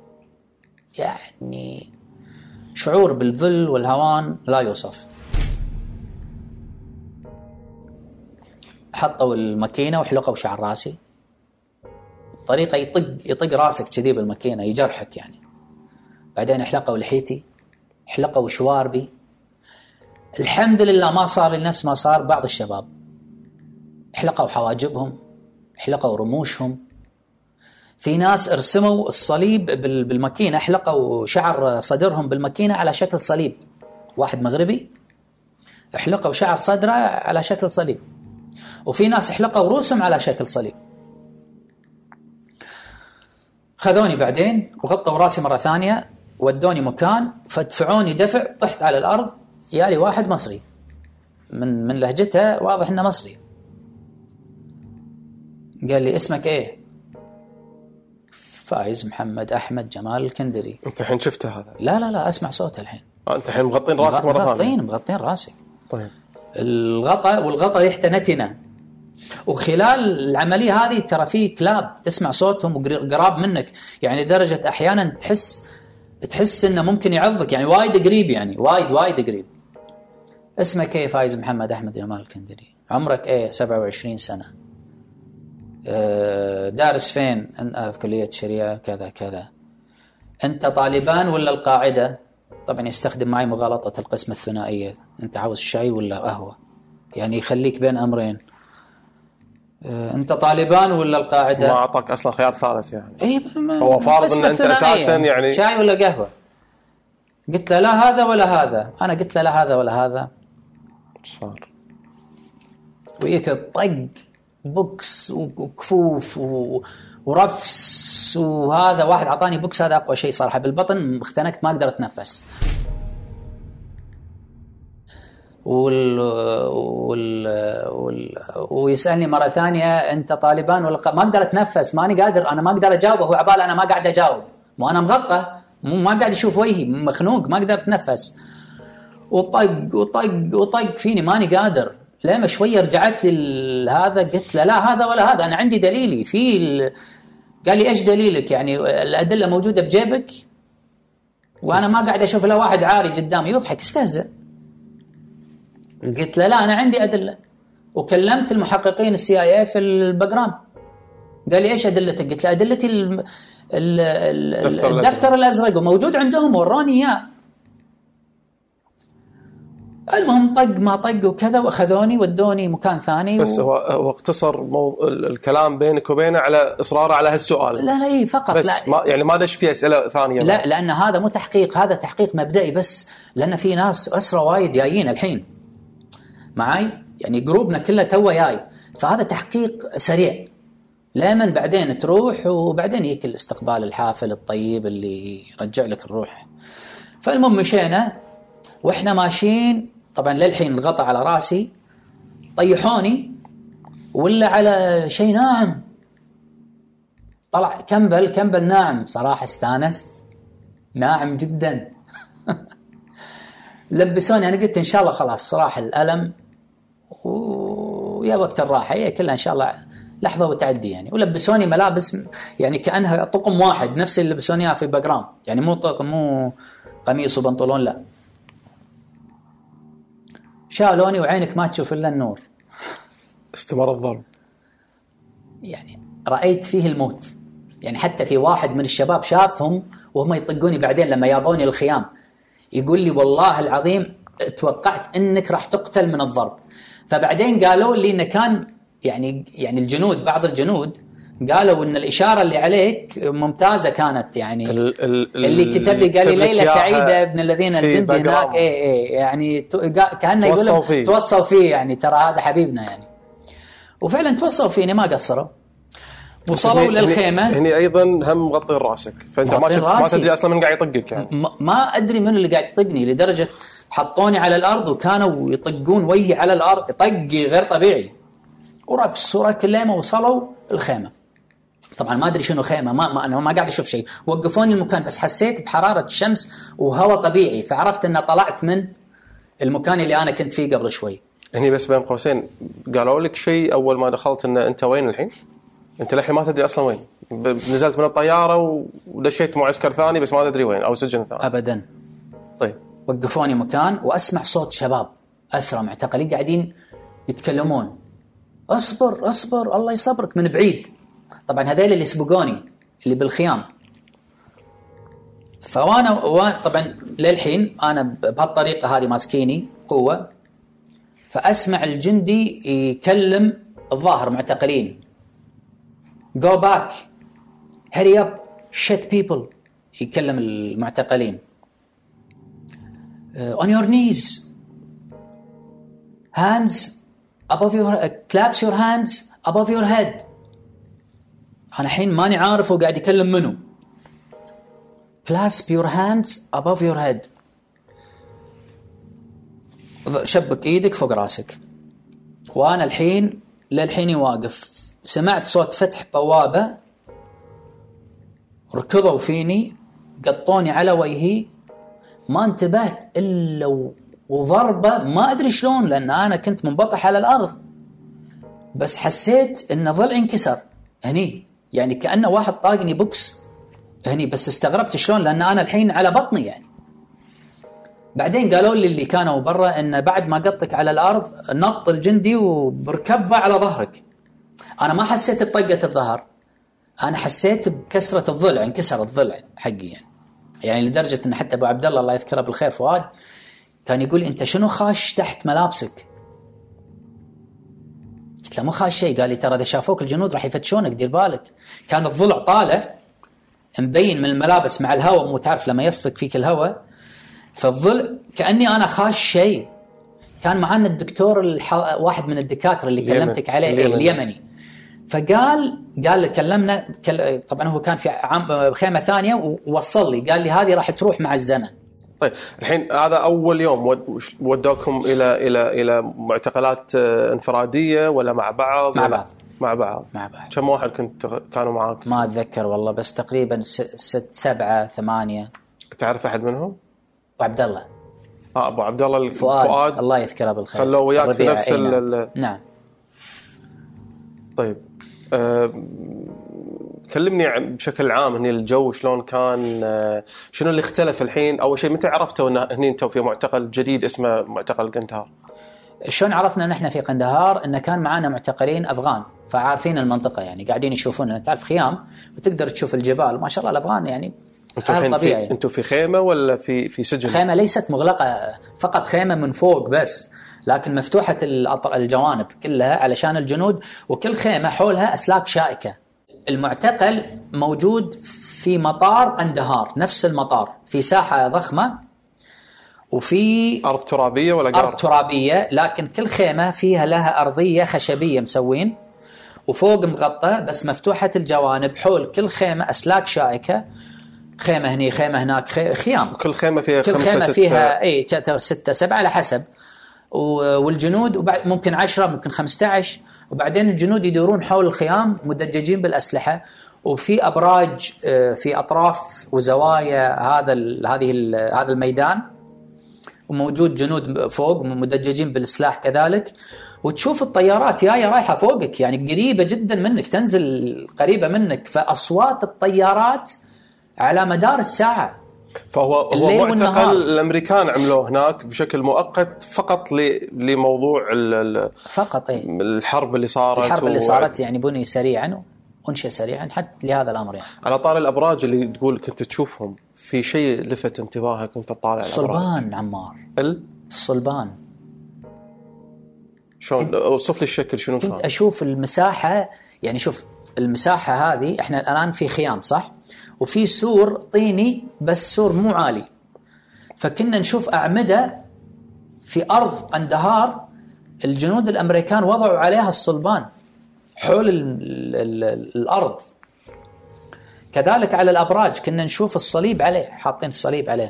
يعني شعور بالذل والهوان لا يوصف. حطوا الماكينة وحلقوا شعر راسي، طريقة يطق يطق راسك كذي بالماكينة يجرحك يعني. بعدين حلقوا لحيتي، حلقوا شواربي. الحمد لله ما صار لي نفس ما صار بعض الشباب. حلقوا حواجبهم، حلقوا رموشهم. في ناس ارسموا الصليب بالماكينة، حلقوا شعر صدرهم بالماكينة على شكل صليب. واحد مغربي حلقوا شعر صدره على شكل صليب، وفي ناس حلقوا رؤوسهم على شكل صليب. خذوني بعدين وغطوا راسي مرة ثانية، ودوني مكان فدفعوني دفع، طحت على الأرض. يالي واحد مصري من من لهجته واضح إنه مصري، قال لي اسمك إيه؟ فايز محمد أحمد جمال الكندري. أنت الحين شفته هذا؟ لا لا لا أسمع صوته الحين. آه أنت الحين مغطين راسك مرة ثانية؟ مغطين مغطين راسك. طيب الغطاء والغطاء ريحته نتنة، وخلال العملية هذه ترى في كلاب تسمع صوتهم وقراب منك، يعني درجة أحيانا تحس تحس إنه ممكن يعضك، يعني وايد قريب، يعني وايد وايد قريب. اسمك إيه؟ فايز محمد أحمد جمال الكندري. عمرك إيه؟ سبعة وعشرين سنة. دارس فين؟ في كلية الشريعة كذا كذا. أنت طالبان ولا القاعدة؟ طبعا يستخدم معي مغالطة القسم الثنائية، أنت عاوز شاي ولا قهوة، يعني يخليك بين أمرين. أنت طالبان ولا القاعدة؟ ما أعطاك أصلا خيار ثالث يعني. إيه هو فارض أن أنت أساسا يعني شاي ولا قهوة. قلت له لا هذا ولا هذا. أنا قلت له لا هذا ولا هذا. صار ويك طق بوكس وكفوف ورفس، وهذا واحد عطاني بوكس، هذا أقوى شيء صراحة بالبطن، اختنقت ما أقدر أتنفس. وال... وال... وال... ويسألني مرة ثانية أنت طالبان ولا ق... ما أقدر أتنفس، ماني قادر، أنا ما أقدر أجاوبه، هو عبالة أنا ما قاعد أجاوب، وأنا مغطى ما قاعد يشوف وجهي، مخنوق ما أقدر أتنفس. وطق وطق وطق فيني ماني قادر. لما شوية رجعت لي هذا قلت له لا هذا ولا هذا، أنا عندي دليلي في ال... قال لي إيش دليلك؟ يعني الأدلة موجودة بجيبك وأنا ما قاعد أشوف لا واحد عاري قدامي يضحك استهزأ. قلت له لا أنا عندي أدلة، وكلمت المحققين السي آي إيه في البقرام. قال لي إيش أدلتك؟ قلت له أدلتي ال... ال... ال... الدفتر الأزرق وموجود عندهم وروني إياه. المهم طق ما طق وكذا، واخذوني ودوني مكان ثاني. بس هو هو اختصر مو... الكلام بينك وبينه على اصراره على هالسؤال. لا لا اي فقط بس لا ما يعني ما دش في اسئله ثانيه. لا بقى. لان هذا مو تحقيق، هذا تحقيق مبدئي بس، لان في ناس اسرى وايد جايين الحين معي، يعني جروبنا كله تو جاي، فهذا تحقيق سريع لمن بعدين تروح وبعدين يجيك الاستقبال الحافل الطيب اللي يرجع لك الروح. فالمهم مشينا واحنا ماشيين، طبعا للحين الغطاء على راسي، طيحوني ولا على شيء ناعم، طلع كمبل كمبل ناعم، صراحة استانست، ناعم جدا. لبسوني، انا قلت ان شاء الله خلاص صراحه الالم ويا وقت الراحه هي كلها ان شاء الله لحظه وتعدي يعني. ولبسوني ملابس يعني كانها طقم واحد نفس اللي لبسوني اياها في باجرام، يعني مو طقم مو قميص وبنطلون، لا شالوني وعينك ما تشوف الا النور. استمر الضرب يعني رأيت فيه الموت. يعني حتى في واحد من الشباب شافهم وهم يطقوني بعدين لما يابوني الخيام، يقول لي والله العظيم توقعت انك راح تقتل من الضرب. فبعدين قالوا لي انه كان يعني يعني الجنود بعض الجنود قالوا ان الاشاره اللي عليك ممتازه كانت، يعني ال ال اللي كتب لي قال لي ليلى سعيده ابن الذين الجندي هناك اي اي يعني كانه يقول توصوا فيه يعني ترى هذا حبيبنا يعني. وفعلا توصوا فيني ما قصروا وصلوا للخيمه. هني ايضا هم مغطي راسك، فانت ما ما تدري اصلا من قاعد يطقك يعني. ما ادري من اللي قاعد يطقني، لدرجه حطوني على الارض وكانوا يطقون وجهي على الارض طقي غير طبيعي. ورا في الصوره كلها وصلوا الخيمه. طبعا ما ادري شنو خيمه، ما, ما انا ما قاعد اشوف شيء، وقفوني المكان بس حسيت بحراره الشمس وهواء طبيعي، فعرفت ان طلعت من المكان اللي انا كنت فيه قبل شوي. هني بس بين قوسين قالوا لك شيء اول ما دخلت ان انت وين الحين؟ انت للحين ما تدري اصلا وين، نزلت من الطياره ودشيت معسكر ثاني بس ما تدري وين او سجن ثاني؟ ابدا. طيب وقفوني مكان واسمع صوت شباب اسرى معتقلين قاعدين يتكلمون، اصبر اصبر الله يصبرك، من بعيد. طبعا هذول اللي سبقوني اللي بالخيام. فوانا طبعا للحين انا بهالطريقه هذه ماسكيني قوه، فاسمع الجندي يكلم الظاهر معتقلين go back hurry up shit people، يكلم المعتقلين uh, on your knees hands above your uh, claps your hands above your head. أنا حين ماني عارف وقاعد يكلم منه. clasp your hands above your head، شبك ايدك فوق راسك. وانا الحين للحين واقف، سمعت صوت فتح بوابة، ركضوا فيني قطوني على وجهي، ما انتبهت الا وضربة ما ادري شلون لان انا كنت منبطح على الارض، بس حسيت ان ضلعي انكسر هني، يعني كأنه واحد طاقني بوكس هني، بس استغربت شلون لان انا الحين على بطني يعني. بعدين قالوا لي اللي كانوا برا ان بعد ما قطك على الارض نط الجندي وبركبه على ظهرك. انا ما حسيت بطقه الظهر، انا حسيت بكسره الضلع، انكسر الضلع حقي يعني. يعني لدرجه ان حتى ابو عبد الله الله يذكره بالخير فؤاد كان يقول انت شنو خاش تحت ملابسك؟ قلت له مو خاش شيء. قال لي ترى اذا شافوك الجنود راح يفتشونك دير بالك. كان الضلع طالع مبين من الملابس مع الهواء، مو تعرف لما يصفق فيك الهواء، فالضلع كأني أنا خاش شيء. كان معنا الدكتور الح... واحد من الدكاترة اللي اليمن. كلمتك عليه اليمني. اليمني فقال قال كلمنا كل... طبعا هو كان في عام خيمة ثانية ووصل لي قال لي هذه راح تروح مع الزمن. طيب الحين هذا أول يوم ودوكم إلى إلى إلى معتقلات انفرادية ولا مع بعض؟ مع بعض. مع بعض. مع بعض. كم واحد كنت كانوا معاك؟ ما أتذكر والله، بس تقريبا ست سبعة ثمانية. تعرف أحد منهم؟ أبو عبد الله. آه أبو عبد الله فؤاد. فؤاد الله يذكره بالخير. خلوه وياك في نفس ال. نعم. طيب أه... كلمني بشكل عام هني الجو شلون كان، أه... شنو اللي اختلف الحين؟ أول شيء متى عرفتوا إن هني أنتوا في معتقل جديد اسمه معتقل قندهار؟ شلون عرفنا نحن في قندهار؟ إن كان معنا معتقلين أفغان فعارفين المنطقة، يعني قاعدين يشوفون. تعرف خيام وتقدر تشوف الجبال، ما شاء الله الأفغان يعني أنتوا طبيعي. أنتوا في خيمة ولا في في سجن؟ خيمة ليست مغلقة، فقط خيمة من فوق بس، لكن مفتوحة الجوانب كلها علشان الجنود، وكل خيمة حولها أسلاك شائكة. المعتقل موجود في مطار قندهار، نفس المطار، في ساحة ضخمة وفي أرض ترابية ولا قرار؟ أرض ترابية، لكن كل خيمة فيها لها أرضية خشبية مسوين، وفوق مغطى بس مفتوحة الجوانب. حول كل خيمة أسلاك شائكة، خيمة هني خيمة هناك خيام، كل خيمة فيها كل خمسة خيمة ستة فيها اي ستة سبعة على حسب، والجنود وبعد ممكن عشرة ممكن خمسة عشر، وبعدين الجنود يدورون حول الخيام مدججين بالأسلحة، وفي أبراج في أطراف وزوايا هذا هذه هذا الميدان، وموجود جنود فوق مدججين بالسلاح كذلك، وتشوف الطيارات جايه رايحه فوقك، يعني قريبه جدا منك، تنزل قريبه منك، فاصوات الطيارات على مدار الساعه. فهو هو معتقل الامريكان عملوه هناك بشكل مؤقت فقط لموضوع فقط إيه؟ الحرب اللي صارت الحرب اللي صارت يعني بني سريعا وانشئ سريعا حتى لهذا الامر. يعني على طار الابراج اللي تقول كنت تشوفهم، في شيء لفت انتباهك كنت تطالع الصلبان عمار؟ ال الصلبان شلون؟ اوصف لي الشكل شنو كنت كان؟ اشوف المساحه، يعني شوف المساحه هذه، احنا الان في خيام صح، وفي سور طيني بس سور مو عالي، فكنا نشوف أعمدة في أرض قندهار الجنود الأمريكان وضعوا عليها الصلبان حول ال ال ال الأرض. كذلك على الأبراج كنا نشوف الصليب عليه، حاطين الصليب عليه.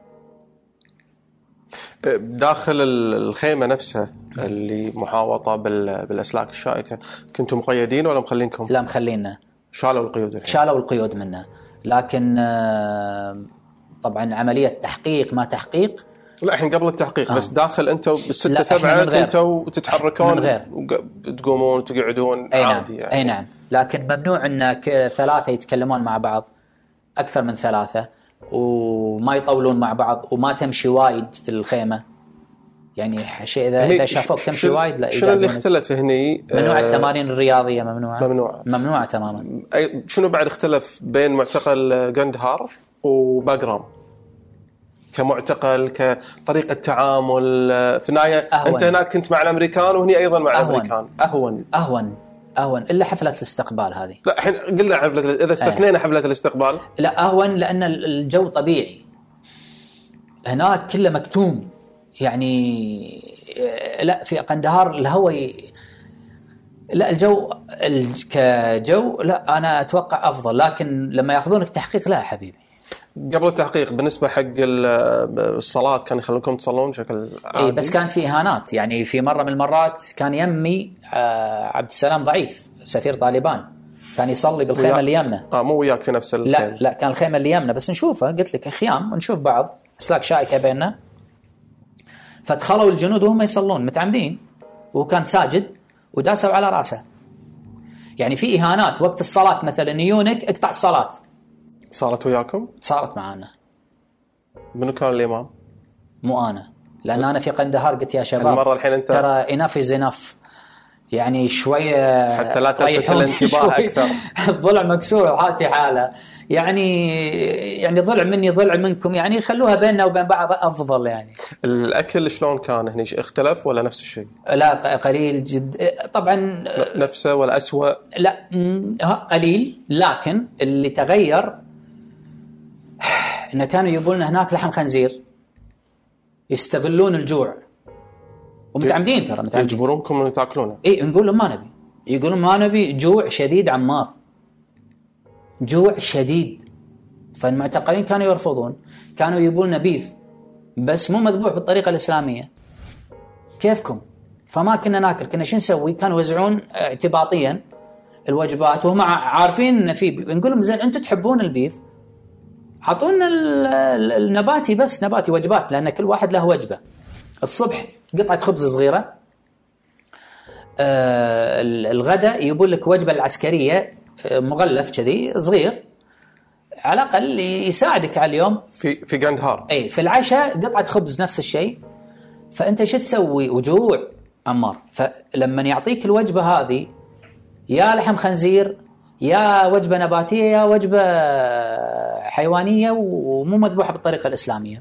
داخل الخيمة نفسها اللي محاوطة بالأسلاك الشائكة كنتم مقيدين ولا مخلينكم؟ لا مخلينا. شالوا القيود الحين. شالوا القيود منه، لكن طبعا عملية تحقيق ما تحقيق. لا الحين قبل التحقيق آه. بس داخل انتوا بالستة سبعة انتوا تتحركون تقومون تقعدون أي عادي نعم. يعني. اي نعم، لكن ممنوع انك ثلاثة يتكلمون مع بعض، اكثر من ثلاثة، وما يطولون مع بعض، وما تمشي وايد في الخيمة. يعني شيء اذا اذا شافوك تمشي وايد لا. شنو اللي اختلف هني؟ ممنوع التمارين الرياضية، ممنوعة ممنوعة ممنوعة تماما. شنو بعد اختلف بين معتقل قندهار وباغرام كمعتقل كطريقة تعامل في النهاية؟ أنت هناك كنت مع الأمريكان وهني أيضا مع أهون. الأمريكان أهون أهون أهون إلا حفلة الاستقبال هذه. لا الحين قلنا حفلة، إذا استثنينا حفلة الاستقبال لا أهون، لأن الجو طبيعي هناك كله مكتوم. يعني لا في قندهار الهواء لا الجو كجو لا أنا أتوقع أفضل، لكن لما يأخذونك تحقيق لا حبيبي. قبل التحقيق بالنسبة حق الصلاة كان يخلونكم تصلون بشكل عادي؟ إيه بس كانت في إهانات. يعني في مرة من المرات كان يمي عبد السلام ضعيف سفير طالبان كان يصلي بالخيمة ويا... اللي يمنا. آه مو وياك في نفس الخيمة؟ لا لا كان الخيمة اللي يمنا بس نشوفها، قلت لك خيام ونشوف بعض أسلاك شائكة بيننا، فدخلوا الجنود وهم يصلون متعمدين وكان ساجد وداسوا على رأسه. يعني في إهانات وقت الصلاة، مثلا يونك اقطع الصلاة. صارت وياكم؟ صارت معانا. منو كان الإمام؟ مو أنا، لأن أنا في قندهار قلت يا شباب المرة الحين أنت ترى enough is enough، يعني شوية حتى لا تلفت الانتباه أكثر. الضلع مكسور وحالتي حالة، يعني يعني ضلع مني ضلع منكم، يعني خلوها بيننا وبين بعض أفضل. يعني الأكل شلون كان هني؟ اختلف ولا نفس الشيء؟ لا قليل جد طبعا. نفسه ولا أسوأ؟ لا قليل، لكن اللي تغير إن كانوا يجيبون هناك لحم خنزير، يستغلون الجوع ومتعمدين، ترى متعمدين يجبرونكم ان تاكلونه. اي نقول لهم ما نبي، يقولون ما نبي، جوع شديد عمار، جوع شديد. فالمعتقلين كانوا يرفضون، كانوا يجيبون لنا بيف بس مو مذبوح بالطريقه الاسلاميه. كيفكم؟ فما كنا ناكل، كنا شو نسوي؟ كانوا يوزعون اعتباطيا الوجبات وهم عارفين ان في بيف. نقول لهم زين انتم تحبون البيف، عطونا النباتي بس، نباتي وجبات، لان كل واحد له وجبه. الصبح قطعه خبز صغيره، آه الغداء يجيبون لك وجبه العسكريه مغلف كذي صغير على الاقل يساعدك على اليوم في في قندهار. اي في العشاء قطعه خبز نفس الشيء. فانت شو تسوي؟ وجوع عمار. فلما يعطيك الوجبه هذه يا لحم خنزير يا وجبه نباتيه يا وجبه حيوانيه ومو مذبوحه بالطريقه الاسلاميه،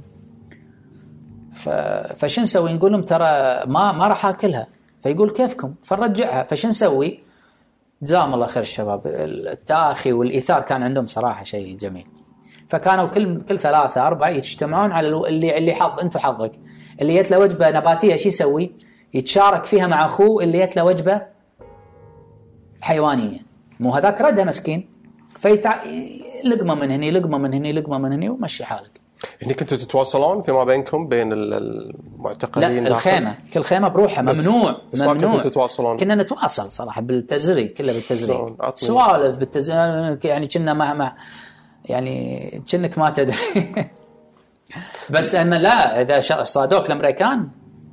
فش نسوي؟ نقول لهم ترى ما ما راح اكلها. فيقول كيفكم؟ فنرجعها. فش نسوي؟ جزاهم الله خير الشباب، التآخي والإيثار كان عندهم صراحة شيء جميل. فكانوا كل كل ثلاثة أربعة يجتمعون على اللي اللي حظ أنت حظك. اللي يتله وجبة نباتية شو يسوي؟ يتشارك فيها مع أخوه اللي يتله وجبة حيوانية. مو هذاك ردها مسكين، فيتع لقمة من هني لقمة من هني لقمة من هني ومشي حالك. هني كنتوا تتواصلون فيما بينكم بين المعتقلين؟ لا الخيمة، كل خيمة بروحها ممنوع. بس ممنوع. كنتوا تتواصلون؟ كنا نتواصل صراحة بالتزريق، كله بالتزريق، سوالف بالتزريق، يعني كنا ما ما يعني كأنك ما تدري. بس أن لا، إذا صادوك الأمريكان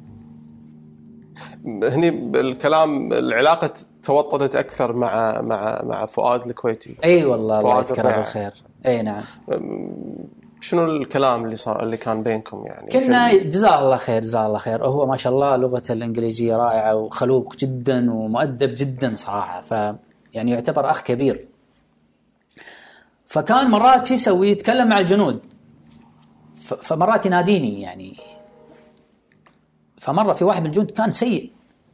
هني الكلام العلاقة توطدت أكثر مع مع مع فؤاد الكويتي. أي والله الله يذكره بالخير. أي نعم. شنو الكلام اللي صار اللي كان بينكم يعني؟ كنا جزاه الله خير جزاه الله خير. هو ما شاء الله لغته الإنجليزية رائعة وخلوق جدا ومؤدب جدا صراحة، ف يعني يعتبر أخ كبير. فكان مرات يسوي يتكلم مع الجنود، فمرات يناديني يعني. فمرة في واحد من الجنود كان سيء،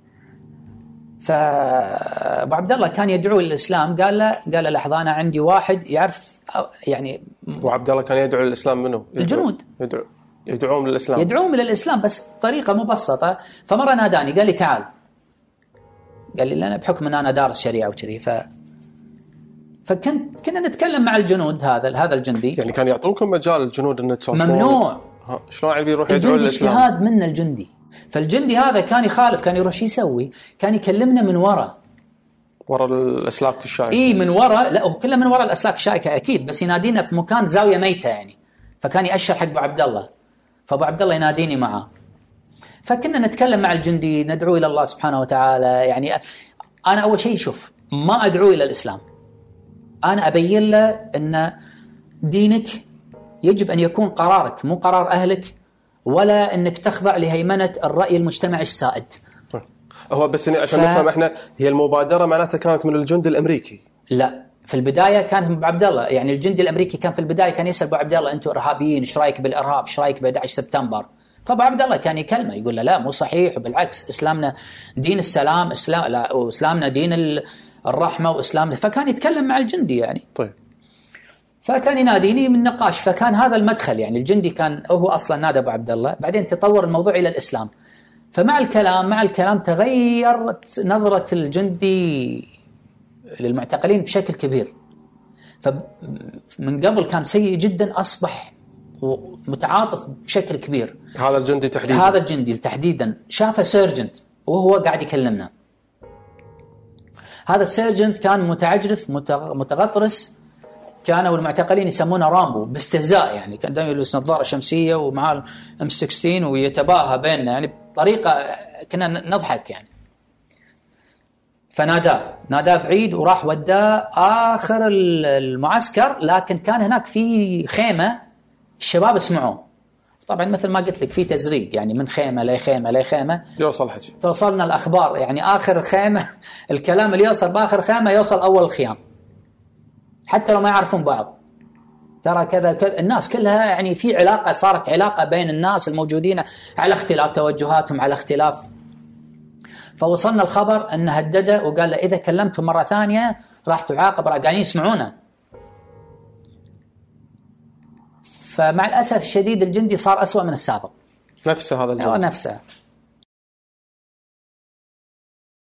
فأبو عبد الله كان يدعو للإسلام. قال له قال له لحظة، أنا عندي واحد يعرف يعني. أبو عبد الله كان يدعو للإسلام منه؟ يدعو الجنود يدعو يدعوهم للإسلام يدعوهم للإسلام بس بطريقة مبسطة. فمرة ناداني قال لي تعال، قال لي أنا بحكم أن أنا دارس شريعة وكذي، ف فكنت كنا نتكلم مع الجنود. هذا هذا الجندي يعني كان يعطونكم مجال الجنود أن تسولفون؟ ممنوع. شلون يعني بيروح يدعو للإسلام؟ اجتهاد من الجندي. فالجندي هذا كان يخالف، كان يروح يسوي، كان يكلمنا من وراء وراء الأسلاك الشائكة. إيه من وراء، لا هو كله من وراء الأسلاك الشائكة أكيد، بس ينادينا في مكان زاوية ميتة يعني. فكان يأشر حق أبو عبد الله، فأبو عبد الله يناديني معه. فكنا نتكلم مع الجندي، ندعو إلى الله سبحانه وتعالى. يعني أنا أول شيء شوف، ما أدعو إلى الإسلام، أنا أبين له أن دينك يجب أن يكون قرارك مو قرار أهلك، ولا أنك تخضع لهيمنة الرأي المجتمعي السائد. هو بس عشان ف... نفهم احنا، هي المبادرة معناتها كانت من الجند الأمريكي؟ لا، في البداية كانت من أبو عبد الله. يعني الجندي الأمريكي كان في البداية كان يسأل أبو عبد الله أنتم إرهابيين، إيش رأيك بالإرهاب، إيش رأيك ب أحد عشر سبتمبر؟ فأبو عبد الله كان يكلمه يقول له لا مو صحيح، وبالعكس إسلامنا دين السلام، إسلام لا وإسلامنا دين الرحمة وإسلام. فكان يتكلم مع الجندي يعني. طيب. فكان يناديني من نقاش، فكان هذا المدخل يعني. الجندي كان هو أصلا نادى أبو عبد الله، بعدين تطور الموضوع إلى الإسلام. فمع الكلام مع الكلام تغيرت نظرة الجندي للمعتقلين بشكل كبير. فمن قبل كان سيء جدا، أصبح متعاطف بشكل كبير. هذا الجندي تحديدا هذا الجندي تحديدا شافه سيرجنت وهو قاعد يكلمنا. هذا السيرجنت كان متعجرف متغطرس، كانوا المعتقلين يسمونه رامبو باستهزاء يعني. كان دائما يلبس نظارة شمسية ومعاه إم ستة عشر ويتباهى بيننا يعني بطريقة كنا نضحك يعني. فناداه ناداه بعيد وراح وداه آخر المعسكر، لكن كان هناك في خيمة الشباب اسمعوه. طبعا مثل ما قلت لك في تزريق يعني، من خيمة لي خيمة لي خيمة يوصل حكي، توصلنا الأخبار يعني. آخر خيمة الكلام اللي يوصل بآخر خيمة يوصل أول الخيام، حتى لو ما يعرفون بعض. ترى كذا كذا الناس كلها يعني في علاقة، صارت علاقة بين الناس الموجودين على اختلاف توجهاتهم، على اختلاف. فوصلنا الخبر أنه هدده وقال له إذا كلمتهم مرة ثانية راح تعاقب، راح قاعدين يسمعونه. فمع الأسف الشديد الجندي صار أسوأ من السابق. نفسه هذا الجندي نفسه